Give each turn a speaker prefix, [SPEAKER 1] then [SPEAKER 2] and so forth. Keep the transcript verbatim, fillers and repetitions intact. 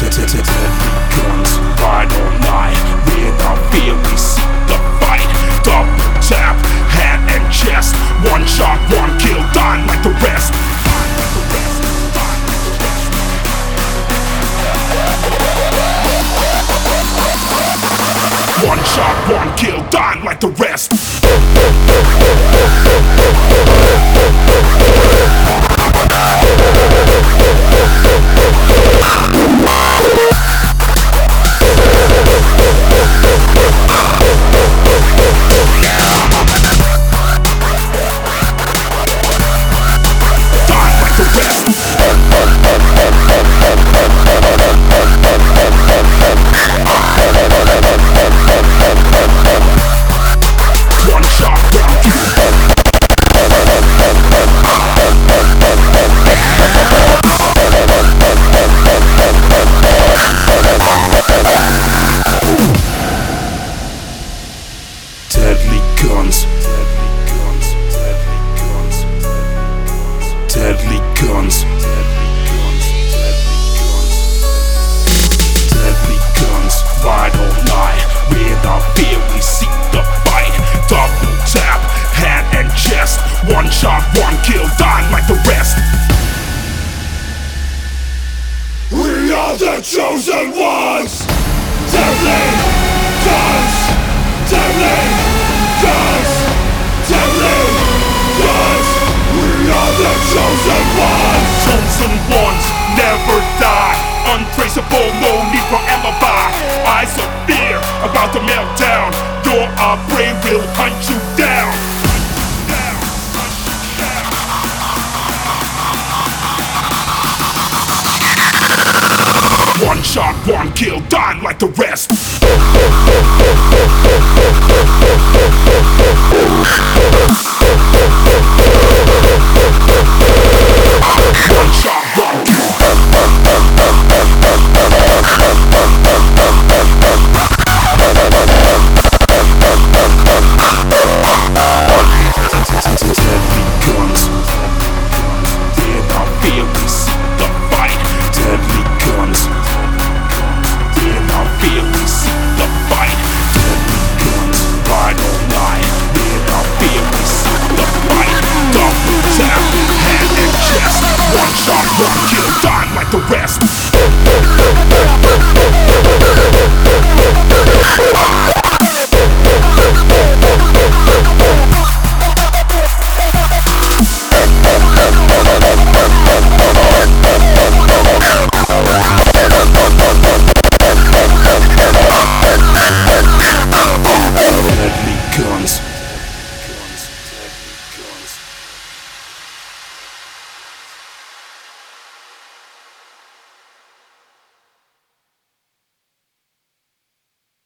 [SPEAKER 1] Guns, ride or lie. Without fear we seek the fight. Double tap, hand and chest. One shot, one kill, done like the rest. One shot, one kill, done like the rest. Deadly guns, deadly guns, deadly guns, deadly guns, deadly guns, ride or lie. Without fear we seek the fight. Double tap, hand and chest. One shot, one kill, done like the rest. We are the chosen ones. Deadly guns, deadly guns, deadly guns. We are the chosen ones. Chosen ones never die. Untraceable, no need for alibi. Eyes of fear about to melt down. You're our prey, will hunt you down. One shot, one kill, done like the rest.